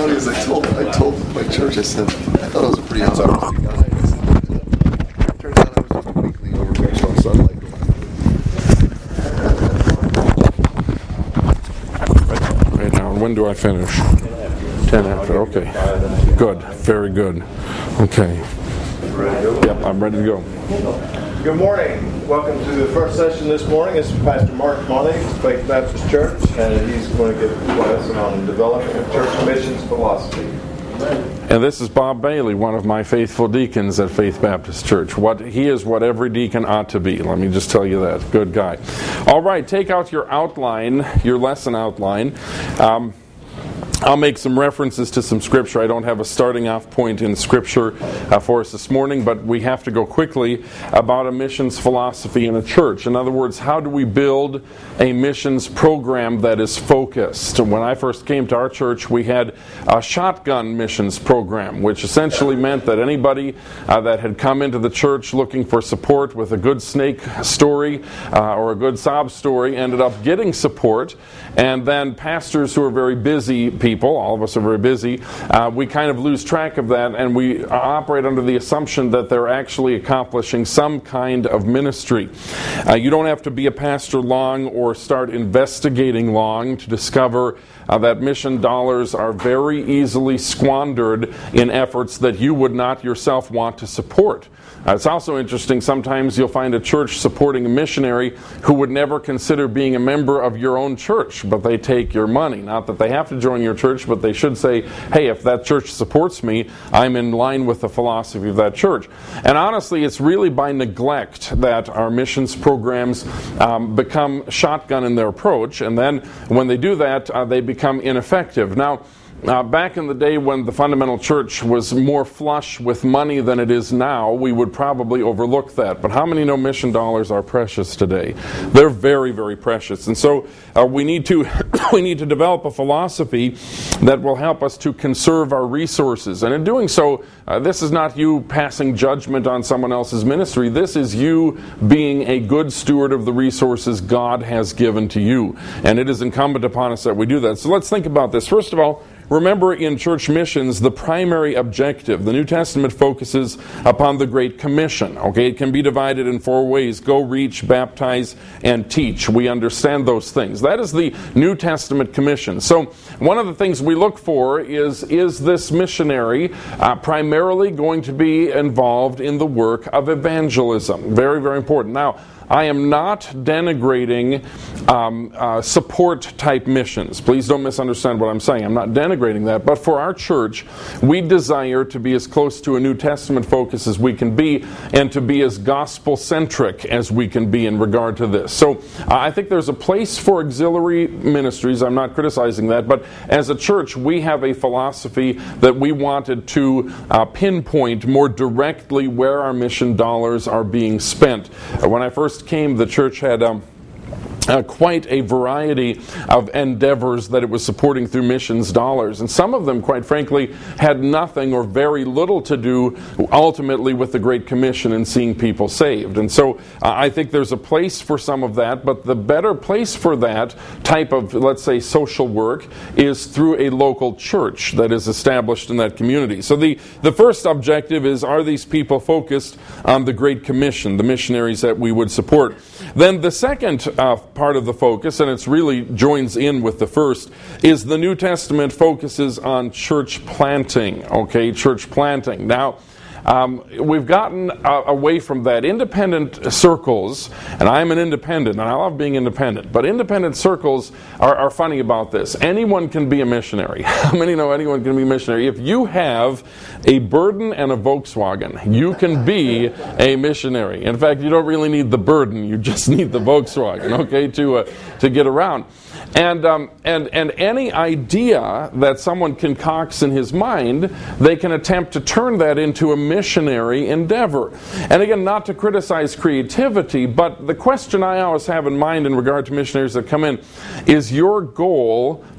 funny is I told my church, I said, I thought I was a pretty outstanding guy. I said, turned out I was just a weakling overfixed on sunlight. Right now, when do I finish? 10 after, okay. Good, very good. Okay. Yep, I'm ready to go. Good morning. Welcome to the first session this morning. This is Pastor Mark Money, Faith Baptist Church, and he's going to give a lesson on developing a church missions philosophy. And this is Bob Bailey, one of my faithful deacons at Faith Baptist Church. He is what every deacon ought to be. Let me just tell you that. Good guy. All right, take out your outline, your lesson outline. I'll make some references to some Scripture. I don't have a starting off point in Scripture for us this morning, but we have to go quickly about a missions philosophy in a church. In other words, how do we build a missions program that is focused? When I first came to our church, we had a shotgun missions program, which essentially meant that anybody that had come into the church looking for support with a good snake story or a good sob story ended up getting support. And then pastors who are very busy people, all of us are very busy, we kind of lose track of that, and we operate under the assumption that they're actually accomplishing some kind of ministry. You don't have to be a pastor long or start investigating long to discover that mission dollars are very easily squandered in efforts that you would not yourself want to support. It's also interesting, sometimes you'll find a church supporting a missionary who would never consider being a member of your own church, but they take your money. Not that they have to join your church, but they should say, hey, if that church supports me, I'm in line with the philosophy of that church. And honestly, it's really by neglect that our missions programs become shotgun in their approach, and then when they do that, they become ineffective. Now, back in the day when the fundamental church was more flush with money than it is now, we would probably overlook that. But how many know mission dollars are precious today? They're very, very precious. And so we need to develop a philosophy that will help us to conserve our resources. And in doing so, this is not you passing judgment on someone else's ministry. This is you being a good steward of the resources God has given to you. And it is incumbent upon us that we do that. So let's think about this. First of all, remember, in church missions, the primary objective, the New Testament focuses upon the Great Commission. Okay, it can be divided in 4 ways: go, reach, baptize, and teach. We understand those things. That is the New Testament commission. So one of the things we look for is this missionary primarily going to be involved in the work of evangelism? Very, very important. Now, I am not denigrating support-type missions. Please don't misunderstand what I'm saying. I'm not denigrating that. But for our church, we desire to be as close to a New Testament focus as we can be and to be as gospel-centric as we can be in regard to this. So I think there's a place for auxiliary ministries. I'm not criticizing that. But as a church, we have a philosophy that we wanted to pinpoint more directly where our mission dollars are being spent. When I first came, the church had quite a variety of endeavors that it was supporting through missions dollars. And some of them, quite frankly, had nothing or very little to do ultimately with the Great Commission and seeing people saved. And so I think there's a place for some of that, but the better place for that type of, let's say, social work is through a local church that is established in that community. So the first objective is, are these people focused on the Great Commission, the missionaries that we would support? Then the second part of the focus, and it's really joins in with the first, is the New Testament focuses on church planting. Okay, church planting. Now, we've gotten away from that. Independent circles, and I'm an independent, and I love being independent, but independent circles are funny about this. Anyone can be a missionary. How many know anyone can be a missionary? If you have a burden and a Volkswagen, you can be a missionary. In fact, you don't really need the burden, you just need the Volkswagen, okay, to get around. And any idea that someone concocts in his mind, they can attempt to turn that into a missionary endeavor. And again, not to criticize creativity, but the question I always have in mind in regard to missionaries that come in, is your goal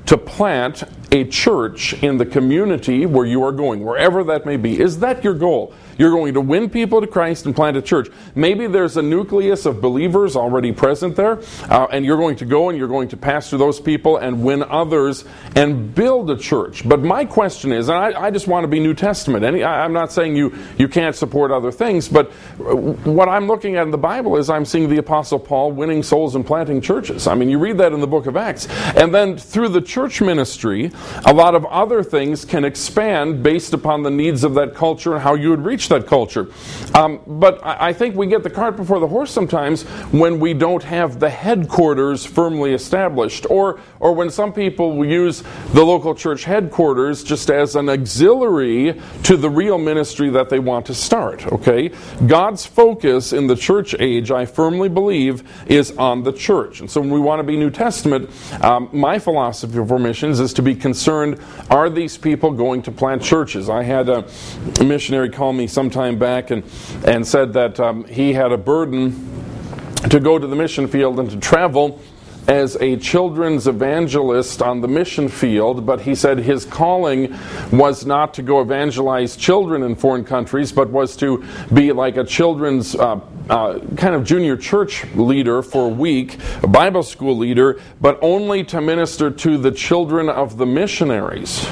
to plant a church in the community where you are going, wherever that may be. Is that your goal? You're going to win people to Christ and plant a church. Maybe there's a nucleus of believers already present there, and you're going to go and you're going to pastor those people and win others and build a church. But my question is, and I just want to be New Testament. I'm not saying you can't support other things, but what I'm looking at in the Bible is I'm seeing the Apostle Paul winning souls and planting churches. I mean, you read that in the book of Acts. And then through the church ministry, a lot of other things can expand based upon the needs of that culture and how you would reach that culture. But I think we get the cart before the horse sometimes when we don't have the headquarters firmly established, or when some people use the local church headquarters just as an auxiliary to the real ministry that they want to start. Okay? God's focus in the church age, I firmly believe, is on the church. And so when we want to be New Testament, my philosophy for missions is to be concerned, are these people going to plant churches? I had a missionary call me some time back and said that he had a burden to go to the mission field and to travel as a children's evangelist on the mission field, but he said his calling was not to go evangelize children in foreign countries, but was to be like a children's kind of junior church leader for a week, a Bible school leader, but only to minister to the children of the missionaries.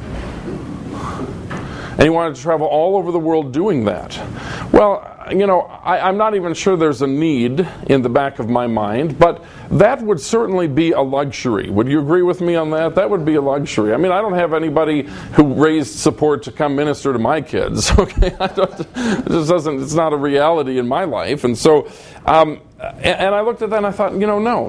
And he wanted to travel all over the world doing that. Well, I'm not even sure there's a need in the back of my mind, but that would certainly be a luxury. Would you agree with me on that? That would be a luxury. I mean, I don't have anybody who raised support to come minister to my kids. Okay, it's not a reality in my life, and so. And I looked at that and I thought, no.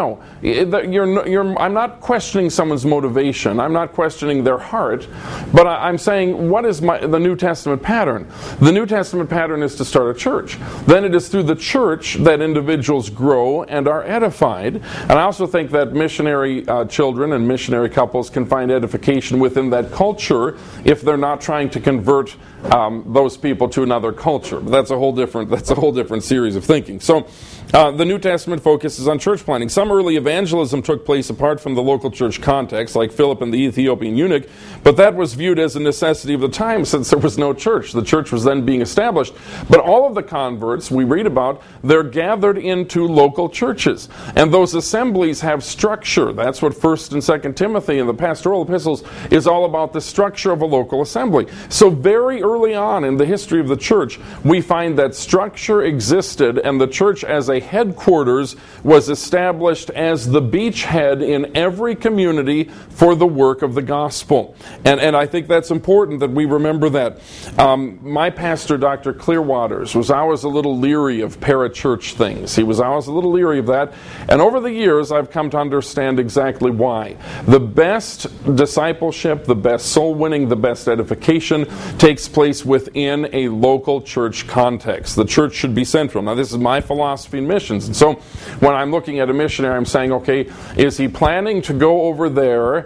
I'm not questioning someone's motivation. I'm not questioning their heart. But I'm saying, what is the New Testament pattern? The New Testament pattern is to start a church. Then it is through the church that individuals grow and are edified. And I also think that missionary children and missionary couples can find edification within that culture if they're not trying to convert those people to another culture. But that's a whole different series of thinking. So the New Testament focuses on church planting. Some early evangelism took place apart from the local church context, like Philip and the Ethiopian eunuch, but that was viewed as a necessity of the time since there was no church. The church was then being established. But all of the converts we read about, they're gathered into local churches. And those assemblies have structure. That's what 1st and 2nd Timothy and the pastoral epistles is all about, the structure of a local assembly. So very early on in the history of the church, we find that structure existed, and the church as a headquarters was established as the beachhead in every community for the work of the gospel. And I think that's important that we remember that. My pastor, Dr. Clearwaters, was always a little leery of parachurch things. He was always a little leery of that. And over the years, I've come to understand exactly why. The best discipleship, the best soul winning, the best edification takes place within a local church context. The church should be central. Now, this is my philosophy in missions. And so when I'm looking at a missionary, I'm saying, okay, is he planning to go over there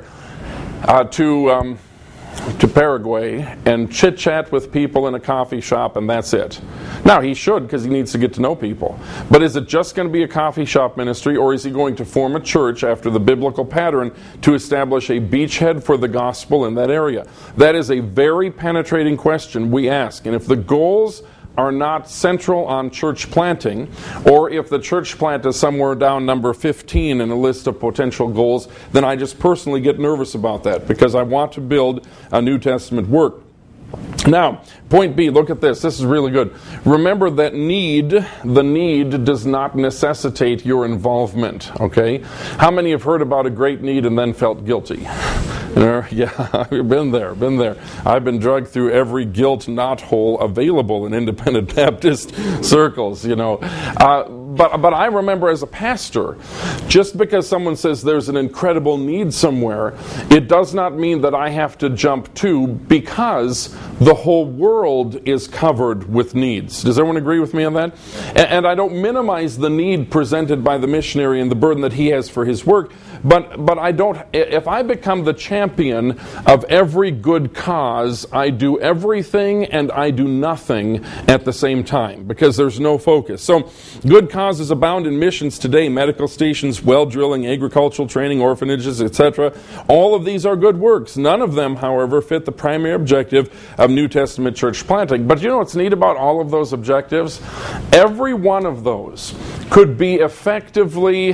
to Paraguay and chit-chat with people in a coffee shop and that's it? Now, he should, because he needs to get to know people. But is it just going to be a coffee shop ministry, or is he going to form a church after the biblical pattern to establish a beachhead for the gospel in that area? That is a very penetrating question we ask. And if the goals are not central on church planting, or if the church plant is somewhere down number 15 in a list of potential goals, then I just personally get nervous about that, because I want to build a New Testament work. Now, point B, look at this. This is really good. Remember that the need does not necessitate your involvement, okay? How many have heard about a great need and then felt guilty? Yeah, I've been there. I've been dragged through every guilt knothole available in independent Baptist circles, But I remember as a pastor, just because someone says there's an incredible need somewhere, it does not mean that I have to jump to, because the whole world is covered with needs. Does everyone agree with me on that? And I don't minimize the need presented by the missionary and the burden that he has for his work, but I don't. If I become the champion of every good cause, I do everything and I do nothing at the same time, because there's no focus. So, good cause causes abound in missions today: medical stations, well drilling, agricultural training, orphanages, etc. All of these are good works. None of them, however, fit the primary objective of New Testament church planting. But you know what's neat about all of those objectives? Every one of those could be effectively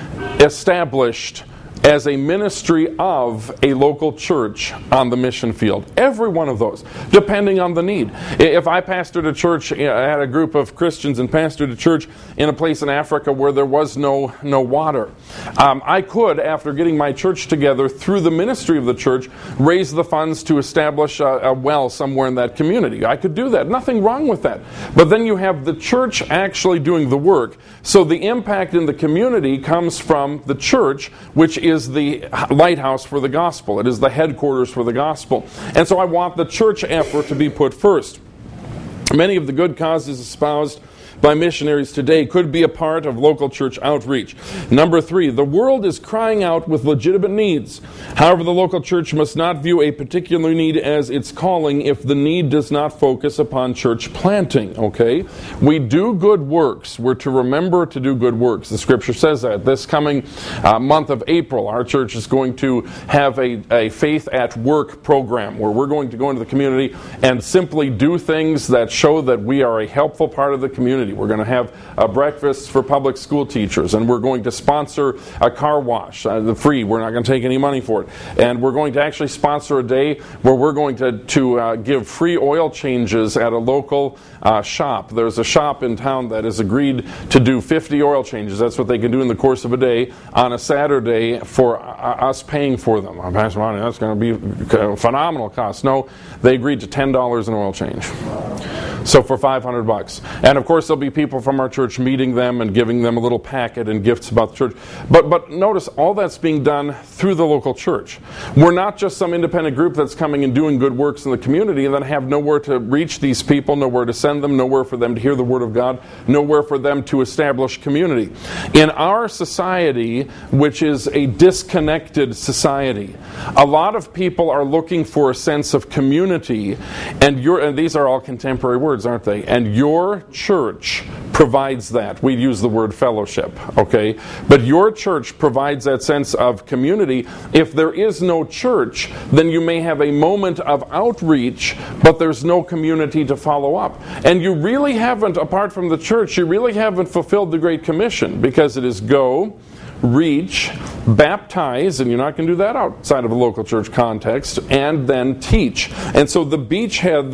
established as a ministry of a local church on the mission field. Every one of those, depending on the need. If I pastored a church, I had a group of Christians and pastored a church in a place in Africa where there was no water, I could, after getting my church together through the ministry of the church, raise the funds to establish a well somewhere in that community. I could do that. Nothing wrong with that. But then you have the church actually doing the work. So the impact in the community comes from the church, which is the lighthouse for the gospel. It is the headquarters for the gospel. And so I want the church effort to be put first. Many of the good causes espoused by missionaries today could be a part of local church outreach. Number 3, the world is crying out with legitimate needs. However, the local church must not view a particular need as its calling if the need does not focus upon church planting. Okay? We do good works. We're to remember to do good works. The scripture says that. This coming month of April, our church is going to have a Faith at Work program where we're going to go into the community and simply do things that show that we are a helpful part of the community. We're going to have breakfasts for public school teachers, and we're going to sponsor a car wash, free. We're not going to take any money for it. And we're going to actually sponsor a day where we're going to give free oil changes at a local shop. There's a shop in town that has agreed to do 50 oil changes. That's what they can do in the course of a day on a Saturday for us paying for them. Pastor Monty, that's going to be a phenomenal cost. No, they agreed to $10 an oil change. So for $500. And of course there'll be people from our church meeting them and giving them a little packet and gifts about the church. But notice all that's being done through the local church. We're not just some independent group that's coming and doing good works in the community and then have nowhere to reach these people, nowhere to send them, nowhere for them to hear the Word of God, nowhere for them to establish community. In our society, which is a disconnected society, a lot of people are looking for a sense of community, and these are all contemporary words, aren't they? And your church provides that. We use the word fellowship, okay? But your church provides that sense of community. If there is no church, then you may have a moment of outreach, but there's no community to follow up. And you really haven't, apart from the church, you really haven't fulfilled the Great Commission, because it is go, reach, baptize, and you're not going to do that outside of a local church context, and then teach. And so the beachhead,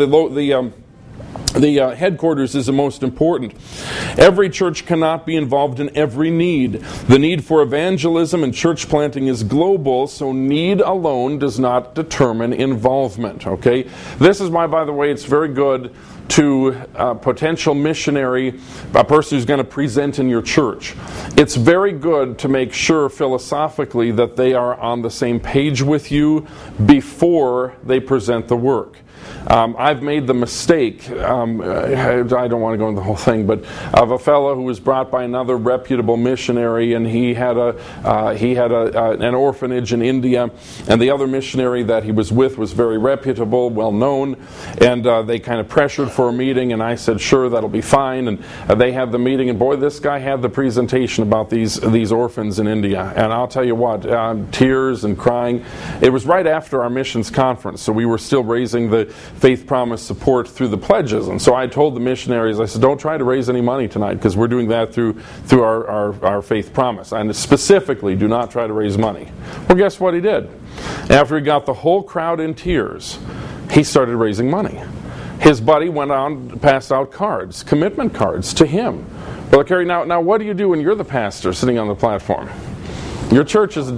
the headquarters is the most important. Every church cannot be involved in every need. The need for evangelism and church planting is global, so need alone does not determine involvement. Okay? This is why, by the way, it's very good to a potential missionary, a person who's going to present in your church. It's very good to make sure philosophically that they are on the same page with you before they present the work. I've made the mistake, I don't want to go into the whole thing, but of a fellow who was brought by another reputable missionary, and he had an orphanage in India, and the other missionary that he was with was very reputable, well known, and they kind of pressured for a meeting, and I said, sure, that'll be fine, and they had the meeting, and boy, this guy had the presentation about these orphans in India, and I'll tell you what, tears and crying. It was right after our missions conference, so we were still raising the Faith Promise support through the pledges. And so I told the missionaries, I said, don't try to raise any money tonight, because we're doing that through our Faith Promise. And specifically, do not try to raise money. Well, guess what he did? After he got the whole crowd in tears, he started raising money. His buddy went on, passed out cards, commitment cards to him. Well, Kerry, now what do you do when you're the pastor sitting on the platform? Your church is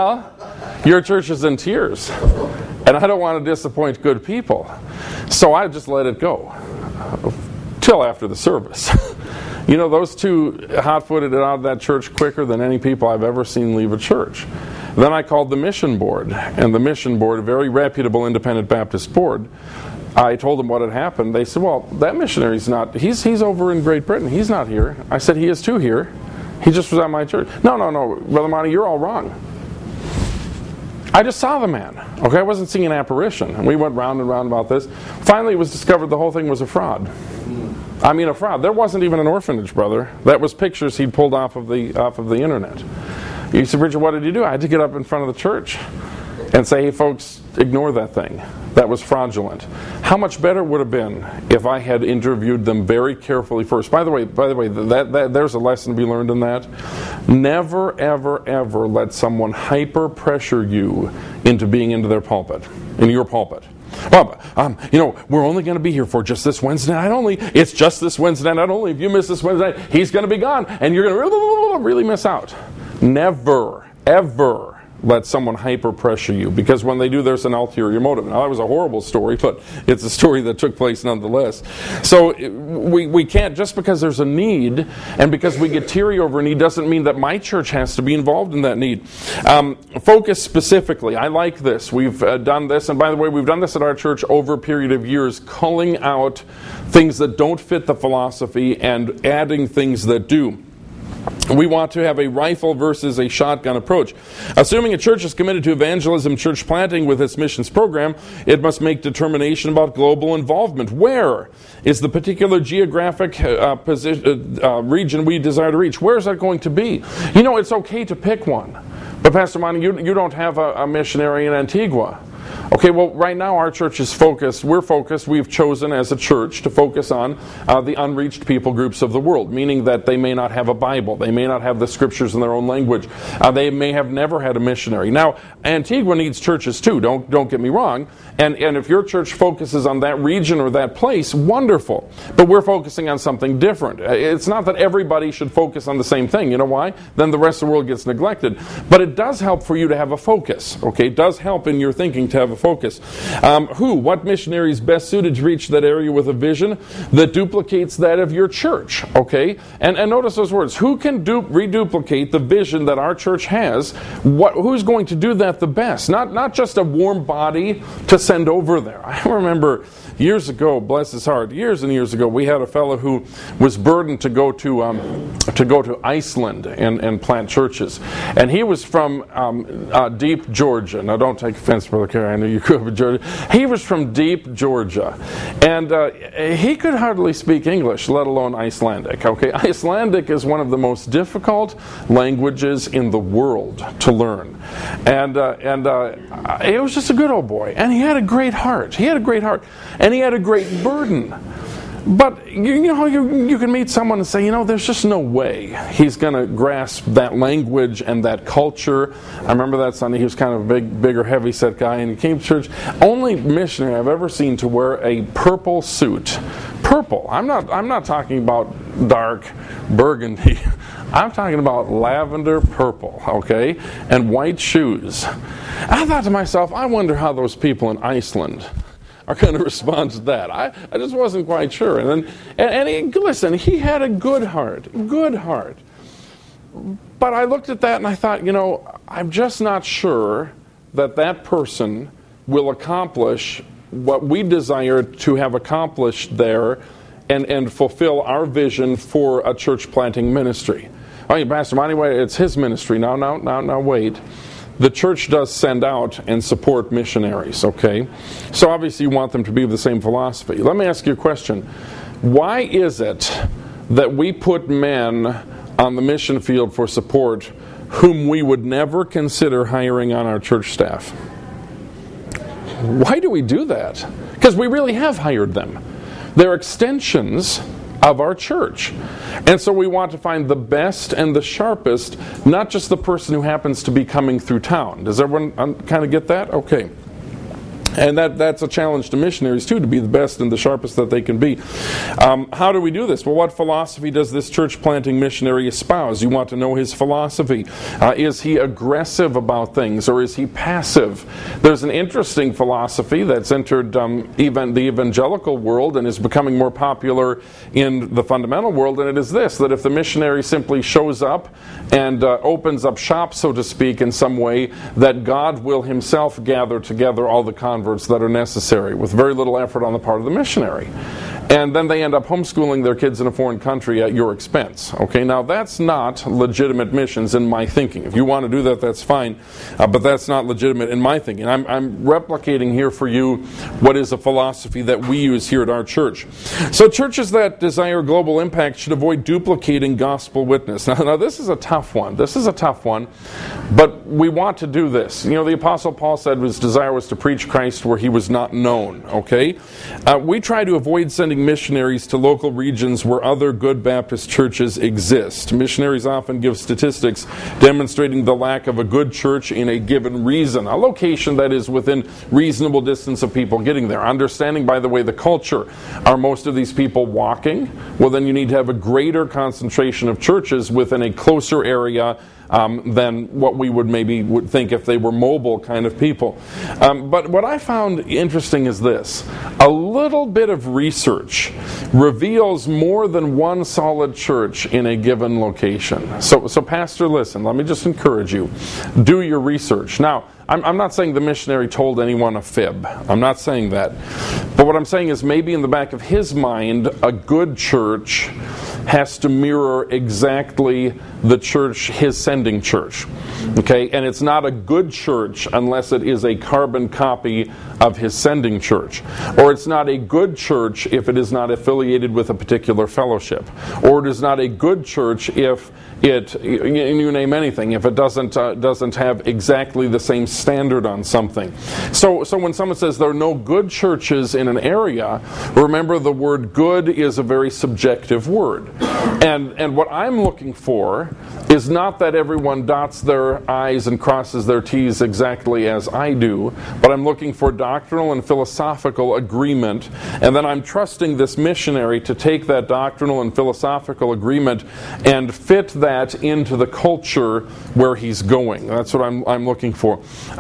in tears. And I don't want to disappoint good people. So I just let it go. Till after the service. You know, those two hot-footed it out of that church quicker than any people I've ever seen leave a church. Then I called the mission board. And the mission board, a very reputable independent Baptist board, I told them what had happened. They said, well, that missionary's not, he's over in Great Britain. He's not here. I said, he is too here. He just was at my church. No, Brother Monty, you're all wrong. I just saw the man. Okay, I wasn't seeing an apparition. And we went round and round about this. Finally, it was discovered the whole thing was a fraud. I mean, a fraud. There wasn't even an orphanage, brother. That was pictures he'd pulled off of the internet. You said, Richard, what did you do? I had to get up in front of the church and say, hey, folks, ignore that thing. That was fraudulent. How much better would have been if I had interviewed them very carefully first. By the way, that there's a lesson to be learned in that. Never, ever, ever let someone hyper pressure you into being into their pulpit, in your pulpit. Well, we're only going to be here for just this Wednesday night only. It's just this Wednesday night only. If you miss this Wednesday night, he's going to be gone, and you're going to really miss out. Never, ever let someone hyper pressure you, because when they do, there's an ulterior motive. Now, that was a horrible story, but it's a story that took place nonetheless. So we can't, just because there's a need and because we get teary over a need doesn't mean that my church has to be involved in that need. Focus specifically. I like this. We've done this, and by the way, we've done this at our church over a period of years, culling out things that don't fit the philosophy and adding things that do. We want to have a rifle versus a shotgun approach. Assuming a church is committed to evangelism, church planting with its missions program, it must make determination about global involvement. Where is the particular geographic region we desire to reach? Where is that going to be? You know, it's okay to pick one. But Pastor Monty, you don't have a missionary in Antigua. Okay, well, right now our church is focused. We've chosen as a church to focus on the unreached people groups of the world, meaning that they may not have a Bible. They may not have the scriptures in their own language. They may have never had a missionary. Now, Antigua needs churches too, don't get me wrong. And if your church focuses on that region or that place, wonderful. But we're focusing on something different. It's not that everybody should focus on the same thing. You know why? Then the rest of the world gets neglected. But it does help for you to have a focus. Okay, it does help in your thinking to have a focus. What missionary is best suited to reach that area with a vision that duplicates that of your church? Okay, and notice those words. Who can reduplicate the vision that our church has? Who's going to do that the best? Not just a warm body to send over there. I remember years ago, bless his heart, years and years ago, we had a fellow who was burdened to go to Iceland and plant churches, and he was from deep Georgia. Now, don't take offense, Brother Kerry. I know you grew up in Georgia. He was from deep Georgia, and he could hardly speak English, let alone Icelandic. Okay, Icelandic is one of the most difficult languages in the world to learn, and he was just a good old boy, and he had a great heart. And he had a great burden. But you can meet someone and say, there's just no way he's going to grasp that language and that culture. I remember that Sunday, he was kind of a bigger, heavy-set guy, and he came to church. Only missionary I've ever seen to wear a purple suit. Purple. I'm not talking about dark burgundy. I'm talking about lavender purple, okay, and white shoes. I thought to myself, I wonder how those people in Iceland are going to respond to that. I just wasn't quite sure. And he had a good heart. But I looked at that and I thought, I'm just not sure that person will accomplish what we desire to have accomplished there and fulfill our vision for a church planting ministry. Oh, Pastor Monty, wait, it's his ministry. Now, wait. The church does send out and support missionaries, okay? So obviously you want them to be of the same philosophy. Let me ask you a question. Why is it that we put men on the mission field for support whom we would never consider hiring on our church staff? Why do we do that? Because we really have hired them. They're extensions of our church. And so we want to find the best and the sharpest, not just the person who happens to be coming through town. Does everyone kind of get that? Okay. And that's a challenge to missionaries, too, to be the best and the sharpest that they can be. How do we do this? Well, what philosophy does this church planting missionary espouse? You want to know his philosophy. Is he aggressive about things, or is he passive? There's an interesting philosophy that's entered even the evangelical world and is becoming more popular in the fundamental world, and it is this, that if the missionary simply shows up and opens up shop, so to speak, in some way, that God will himself gather together all the converts that are necessary with very little effort on the part of the missionary. and then they end up homeschooling their kids in a foreign country at your expense. Okay, now that's not legitimate missions in my thinking. If you want to do that, that's fine, but that's not legitimate in my thinking. I'm replicating here for you what is a philosophy that we use here at our church. So churches that desire global impact should avoid duplicating gospel witness. Now this is a tough one. This is a tough one, but we want to do this. You know, the Apostle Paul said his desire was to preach Christ where he was not known. Okay, we try to avoid sending missionaries to local regions where other good Baptist churches exist. Missionaries often give statistics demonstrating the lack of a good church in a given region, a location that is within reasonable distance of people getting there. Understanding, by the way, the culture. Are most of these people walking? Well, then you need to have a greater concentration of churches within a closer area than what we would think if they were mobile kind of people. But what I found interesting is this. A little bit of research reveals more than one solid church in a given location. So Pastor, listen, let me just encourage you. Do your research. Now, I'm not saying the missionary told anyone a fib. I'm not saying that. But what I'm saying is maybe in the back of his mind, a good church has to mirror exactly the church, his sending church. Okay? And it's not a good church unless it is a carbon copy of his sending church. Or it's not a good church if it is not affiliated with a particular fellowship. Or it is not a good church if you name anything, if it doesn't have exactly the same standard on something. So when someone says there are no good churches in an area, remember the word good is a very subjective word. And what I'm looking for is not that everyone dots their I's and crosses their T's exactly as I do, but I'm looking for doctrinal and philosophical agreement, and then I'm trusting this missionary to take that doctrinal and philosophical agreement and fit that into the culture where he's going. That's what I'm looking for.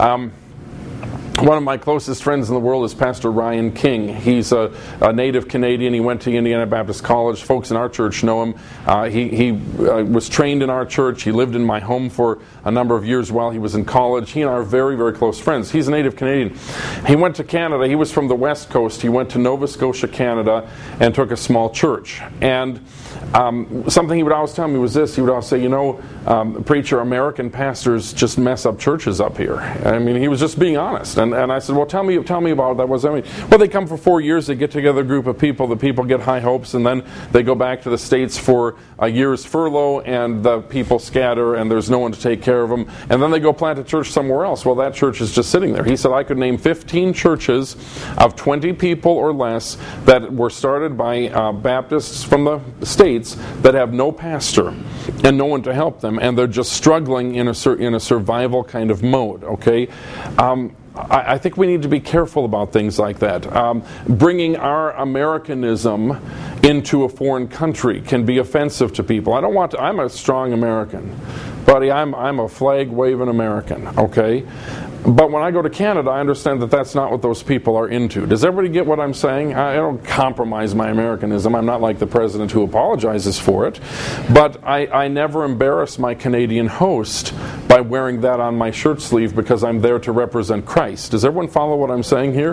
One of my closest friends in the world is Pastor Ryan King. He's a native Canadian. He went to Indiana Baptist College. Folks in our church know him. He was trained in our church. He lived in my home for a number of years while he was in college. He and I are very, very close friends. He's a native Canadian. He went to Canada. He was from the West Coast. He went to Nova Scotia, Canada, and took a small church. And something he would always tell me was this. He would always say, preacher, American pastors just mess up churches up here. I mean, he was just being honest. And I said, well, tell me about that. What does that mean? Well, they come for 4 years. They get together a group of people. The people get high hopes, and then they go back to the States for a year's furlough, and the people scatter, and there's no one to take care of them. And then they go plant a church somewhere else. Well, that church is just sitting there. He said, I could name 15 churches of 20 people or less that were started by Baptists from the States that have no pastor and no one to help them, and they're just struggling in a survival kind of mode. Okay. I think we need to be careful about things like that. Bringing our Americanism into a foreign country can be offensive to people. I'm a strong American, buddy. I'm a flag-waving American, okay? But when I go to Canada, I understand that that's not what those people are into. Does everybody get what I'm saying? I don't compromise my Americanism. I'm not like the president who apologizes for it. But I never embarrass my Canadian host by wearing that on my shirt sleeve because I'm there to represent Christ. Does everyone follow what I'm saying here?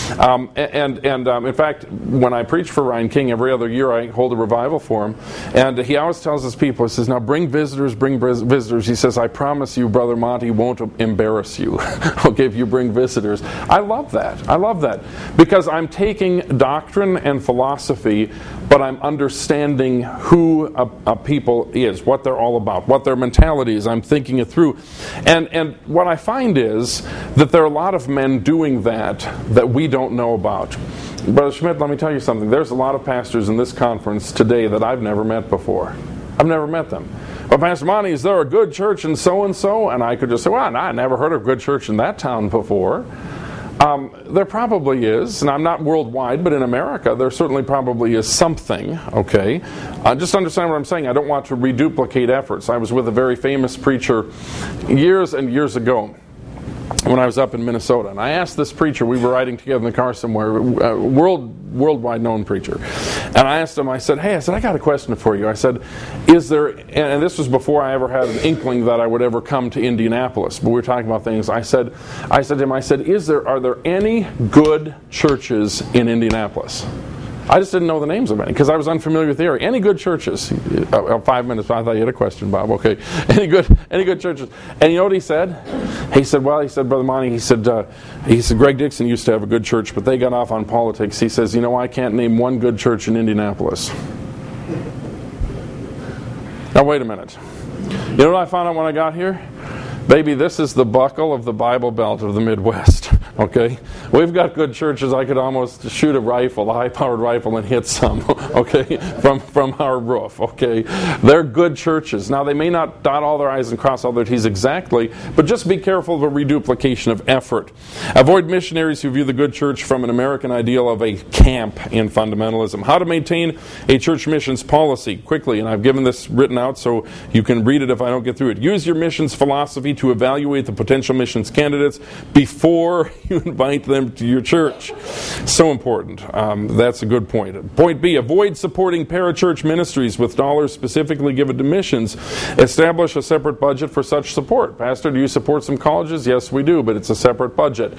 In fact, when I preach for Ryan King every other year, I hold a revival for him. And he always tells his people, he says, now bring visitors, He says, I promise you, Brother Monty won't embarrass you. Okay, if you bring visitors. I love that. Because I'm taking doctrine and philosophy, but I'm understanding who a people is, what they're all about, what their mentality is. I'm thinking it through. And what I find is that there are a lot of men doing that we don't know about. Brother Schmidt, let me tell you something. There's a lot of pastors in this conference today that I've never met before. I've never met them. Well, Pastor Monty, is there a good church in so-and-so? And I could just say, well, I never heard of a good church in that town before. There probably is, and I'm not worldwide, but in America, there certainly probably is something, okay? Just understand what I'm saying. I don't want to reduplicate efforts. I was with a very famous preacher years and years ago when I was up in Minnesota, and I asked this preacher, we were riding together in the car somewhere, worldwide known preacher, and I asked him, I said, I got a question for you. I said, is there, and this was before I ever had an inkling that I would ever come to Indianapolis, but we were talking about things. I said to him, are there any good churches in Indianapolis? I just didn't know the names of any because I was unfamiliar with the area. Any good churches? 5 minutes. I thought you had a question, Bob. Okay. Any good churches? And you know what he said? He said, Brother Monty, he said, Greg Dixon used to have a good church, but they got off on politics. He says, I can't name one good church in Indianapolis. Now, wait a minute. You know what I found out when I got here? Baby, this is the buckle of the Bible Belt of the Midwest, okay? We've got good churches. I could almost shoot a rifle, a high-powered rifle, and hit some, okay, from our roof, okay? They're good churches. Now, they may not dot all their I's and cross all their T's exactly, but just be careful of a reduplication of effort. Avoid missionaries who view the good church from an American ideal of a camp in fundamentalism. How to maintain a church missions policy, quickly, and I've given this written out so you can read it if I don't get through it. Use your missions philosophy to evaluate the potential missions candidates before you invite them to your church. So important. That's a good point. Point B, avoid supporting parachurch ministries with dollars specifically given to missions. Establish a separate budget for such support. Pastor, do you support some colleges? Yes, we do, but it's a separate budget.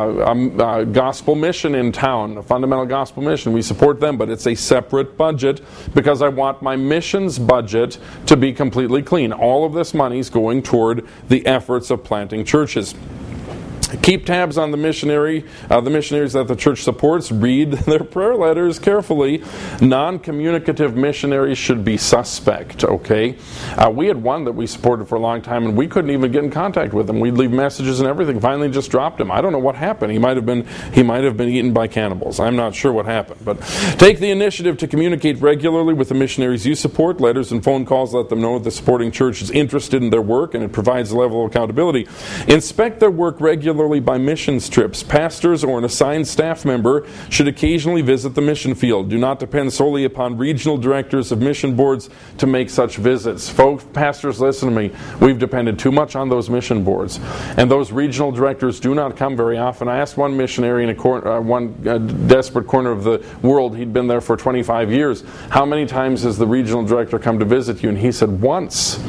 Gospel mission in town, a fundamental gospel mission, we support them, but it's a separate budget because I want my missions budget to be completely clean. All of this money is going toward the efforts of planting churches. Keep tabs on the missionaries that the church supports. Read their prayer letters carefully. Non-communicative missionaries should be suspect, okay? We had one that we supported for a long time, and we couldn't even get in contact with him. We'd leave messages and everything. Finally just dropped him. I don't know what happened. He might have been eaten by cannibals. I'm not sure what happened. But take the initiative to communicate regularly with the missionaries you support. Letters and phone calls let them know the supporting church is interested in their work, and it provides a level of accountability. Inspect their work regularly by missions trips. Pastors or an assigned staff member should occasionally visit the mission field. Do not depend solely upon regional directors of mission boards to make such visits. Folks, pastors, listen to me. We've depended too much on those mission boards. And those regional directors do not come very often. I asked one missionary in one desperate corner of the world, he'd been there for 25 years, how many times has the regional director come to visit you? And he said, once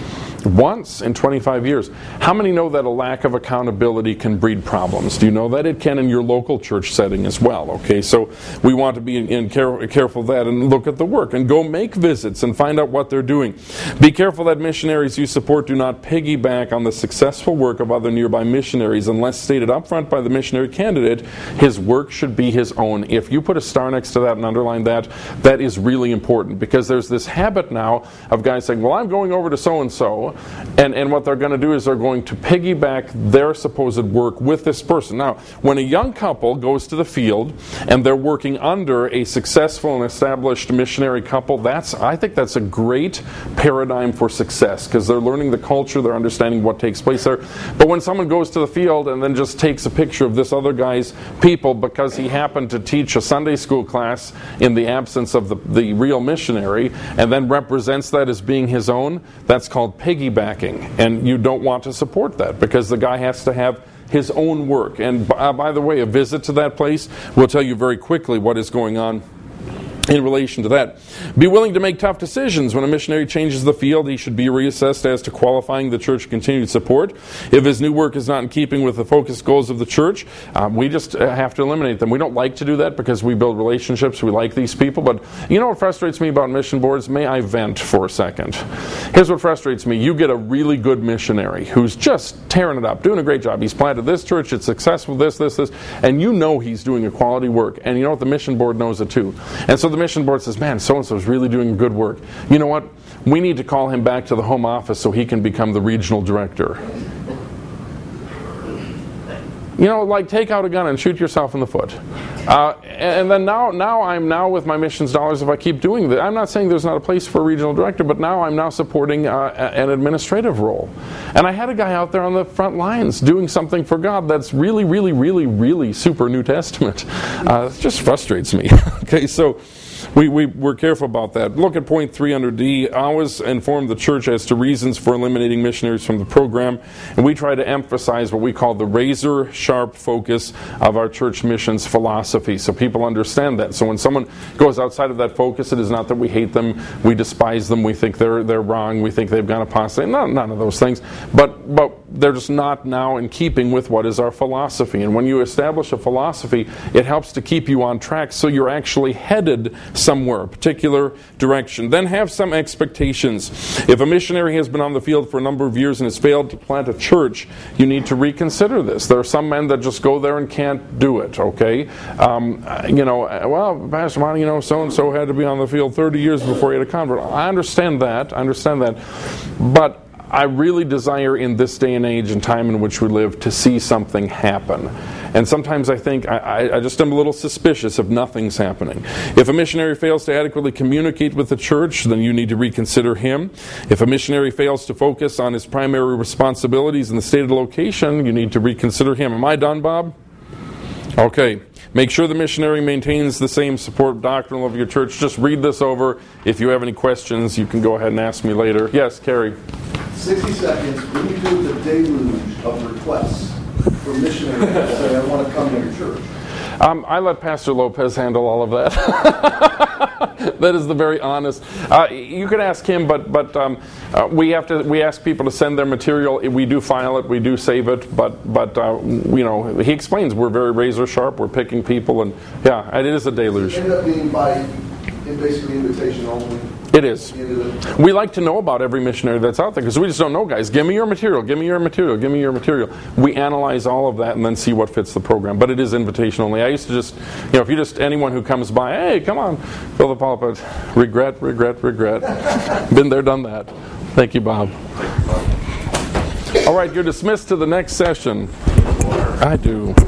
in 25 years. How many know that a lack of accountability can breed problems? Do you know that? It can in your local church setting as well, okay? So we want to be careful of that and look at the work and go make visits and find out what they're doing. Be careful that missionaries you support do not piggyback on the successful work of other nearby missionaries. Unless stated up front by the missionary candidate, his work should be his own. If you put a star next to that and underline that, that is really important because there's this habit now of guys saying, well, I'm going over to so-and-so, and what they're going to do is they're going to piggyback their supposed work with this person. Now, when a young couple goes to the field and they're working under a successful and established missionary couple, I think that's a great paradigm for success because they're learning the culture, they're understanding what takes place there. But when someone goes to the field and then just takes a picture of this other guy's people because he happened to teach a Sunday school class in the absence of the real missionary and then represents that as being his own, that's called piggybacking, and you don't want to support that because the guy has to have his own work. And by the way, a visit to that place will tell you very quickly what is going on in relation to that. Be willing to make tough decisions. When a missionary changes the field, he should be reassessed as to qualifying the church continued support. If his new work is not in keeping with the focused goals of the church, we just have to eliminate them. We don't like to do that because we build relationships. We like these people. But you know what frustrates me about mission boards? May I vent for a second? Here's what frustrates me. You get a really good missionary who's just tearing it up, doing a great job. He's planted this church, it's successful, this, and you know he's doing a quality work. And you know what? The mission board knows it too. And so the mission board says, man, so-and-so is really doing good work. You know what? We need to call him back to the home office so he can become the regional director. You know, like take out a gun and shoot yourself in the foot. And then now I'm with my missions dollars, if I keep doing that, I'm not saying there's not a place for a regional director, but now I'm now supporting an administrative role. And I had a guy out there on the front lines doing something for God that's really, really, really, really super New Testament. It just frustrates me. Okay, so We're careful about that. Look at point 3 under D. Always inform the church as to reasons for eliminating missionaries from the program. And we try to emphasize what we call the razor-sharp focus of our church missions philosophy, so people understand that. So when someone goes outside of that focus, it is not that we hate them, we despise them, we think they're wrong, we think they've gone apostate. None of those things. But they're just not now in keeping with what is our philosophy. And when you establish a philosophy, it helps to keep you on track so you're actually headed somewhere, a particular direction. Then have some expectations. If a missionary has been on the field for a number of years and has failed to plant a church, you need to reconsider this. There are some men that just go there and can't do it, okay? Well, Pastor Monty, so-and-so had to be on the field 30 years before he had a convert. I understand that. But I really desire in this day and age and time in which we live to see something happen. And sometimes I think, I just am a little suspicious if nothing's happening. If a missionary fails to adequately communicate with the church, then you need to reconsider him. If a missionary fails to focus on his primary responsibilities in the stated location, you need to reconsider him. Am I done, Bob? Okay. Make sure the missionary maintains the same support doctrinal of your church. Just read this over. If you have any questions, you can go ahead and ask me later. Yes, Carrie. 60 seconds. When you do the deluge of requests for missionaries to say, I want to come to your church. I let Pastor Lopez handle all of that. That is the very honest. You can ask him, but we ask people to send their material. We do file it, we do save it, but he explains we're very razor sharp. We're picking people, and yeah, it is a deluge. It ended up being by basically invitation only. It is. We like to know about every missionary that's out there because we just don't know, guys. Give me your material. We analyze all of that and then see what fits the program. But it is invitation only. I used to just, if you just, anyone who comes by, hey, come on, fill the pulpit. Regret. Been there, done that. Thank you, Bob. All right, you're dismissed to the next session. I do.